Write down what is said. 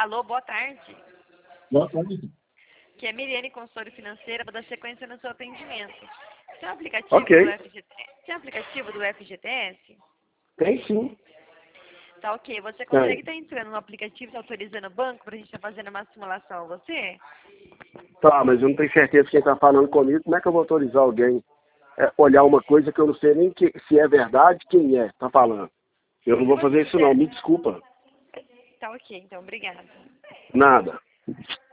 Alô, boa tarde. Boa tarde. Que é Miriane, consultora financeira, para dar sequência no seu atendimento. Tem um aplicativo Ok. do FGTS? Tem um aplicativo do FGTS? Tem sim. Tá ok. Você consegue estar entrando no aplicativo e autorizando o banco para a gente estar fazendo uma simulação a você? Tá, mas eu não tenho certeza quem está falando comigo. Como é que eu vou autorizar alguém a olhar uma coisa que eu não sei nem se é verdade, quem é, tá falando? Eu não vou fazer isso não, me desculpa. Tá ok, então. Obrigada. Nada.